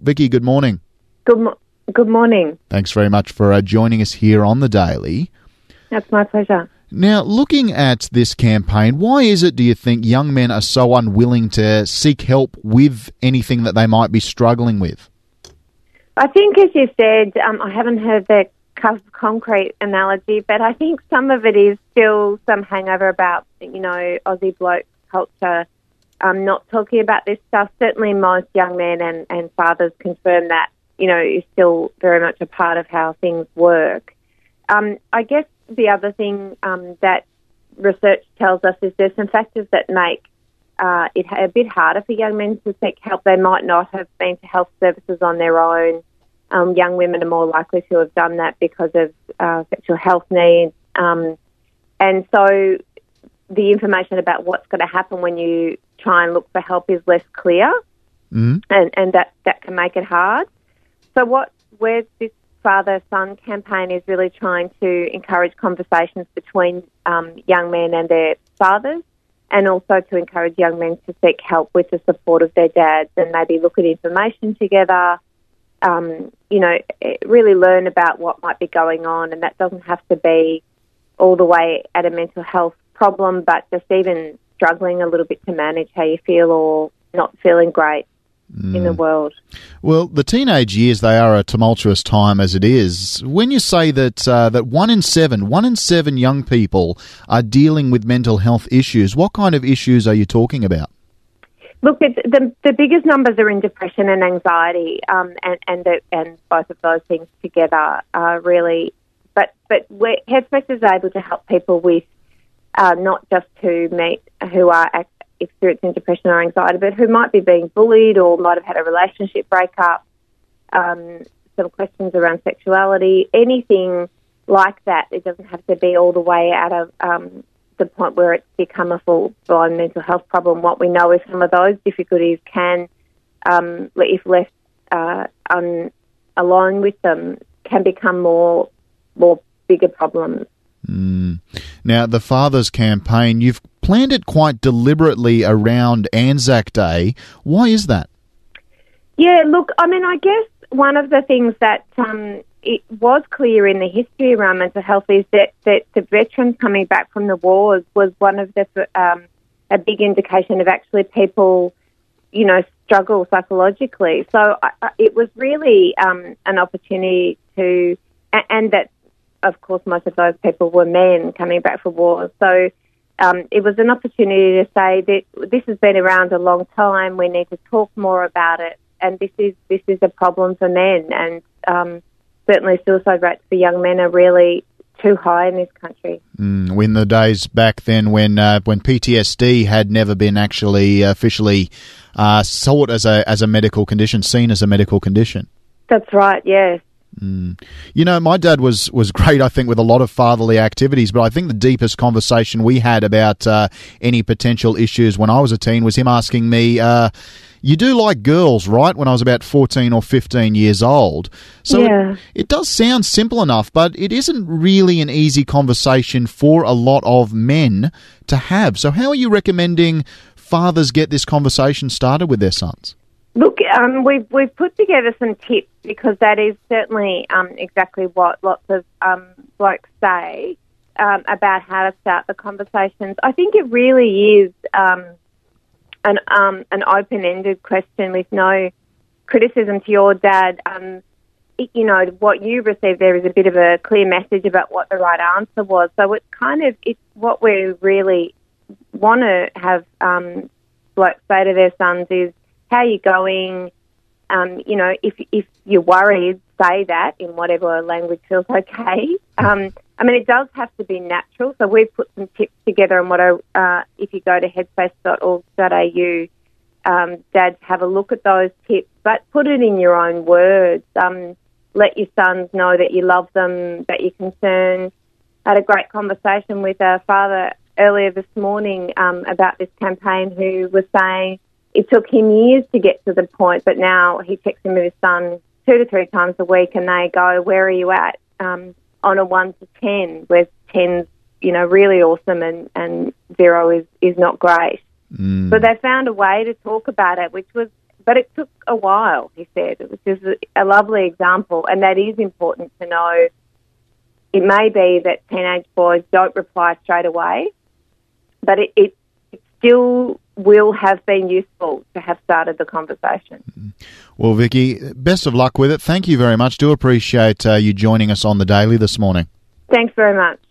Vicky, good morning. Good morning. Thanks very much for joining us here on The Daily. That's my pleasure. Now, looking at this campaign, why is it, do you think, young men are so unwilling to seek help with anything that they might be struggling with? I think, as you said, I haven't heard the concrete analogy, but I think some of it is still some hangover about, Aussie bloke culture, not talking about this stuff. Certainly most young men and fathers confirm that, is still very much a part of how things work. I guess the other thing that research tells us is there's some factors that make it a bit harder for young men to seek help. They might not have been to health services on their own. Young women are more likely to have done that because of sexual health needs. And so the information about what's going to happen when you try and look for help is less clear, and that can make it hard. So where this father-son campaign is really trying to encourage conversations between young men and their fathers, and also to encourage young men to seek help with the support of their dads and maybe look at information together, really learn about what might be going on. And that doesn't have to be all the way at a mental health problem, but just even struggling a little bit to manage how you feel or not feeling great in the world. Well, the teenage years, they are a tumultuous time as it is. When you say that that one in seven young people are dealing with mental health issues, what kind of issues are you talking about? Look, the biggest numbers are in depression and anxiety, and both of those things together are really. But Headspace is able to help people with not just who are experiencing depression or anxiety, but who might be being bullied or might have had a relationship breakup, some questions around sexuality, anything like that. It doesn't have to be all the way out of the point where it's become a full-blown mental health problem. What we know is some of those difficulties can, if left alone with them, can become more bigger problems. Now, the Father's Campaign, you've planned it quite deliberately around Anzac Day. Why is that? Yeah, look, I guess one of the things that it was clear in the history around mental health is that the veterans coming back from the wars was one of the a big indication of actually people, struggle psychologically. So it was really an opportunity to, and that, of course, most of those people were men coming back from wars. So it was an opportunity to say that this has been around a long time. We need to talk more about it, and this is a problem for men. And certainly, suicide rates for young men are really too high in this country. In the days back then, when PTSD had never been actually officially sought as a medical condition, seen as a medical condition. That's right. Yes. My dad was great, I think, with a lot of fatherly activities, but I think the deepest conversation we had about any potential issues when I was a teen was him asking me, you do like girls, right? When I was about 14 or 15 years old. So yeah. It does sound simple enough, but it isn't really an easy conversation for a lot of men to have. So how are you recommending fathers get this conversation started with their sons? Look, we've put together some tips because that is certainly exactly what lots of blokes say about how to start the conversations. I think it really is an open-ended question with no criticism to your dad. What you received there is a bit of a clear message about what the right answer was. So it's what we really want to have blokes say to their sons is, how are you going? If you're worried, say that in whatever language feels okay. It does have to be natural. So we've put some tips together on if you go to headspace.org.au, dads, have a look at those tips, but put it in your own words. Let your sons know that you love them, that you're concerned. I had a great conversation with a father earlier this morning about this campaign who was saying, it took him years to get to the point, but now he checks in with his son 2 to 3 times a week and they go, where are you at? On a 1 to 10, where 10's, really awesome and 0 is not great. So they found a way to talk about it, which was But it took a while, he said. It was just a lovely example, and that is important to know. It may be that teenage boys don't reply straight away, but it still will have been useful to have started the conversation. Well, Vicky, best of luck with it. Thank you very much. Do appreciate you joining us on The Daily this morning. Thanks very much.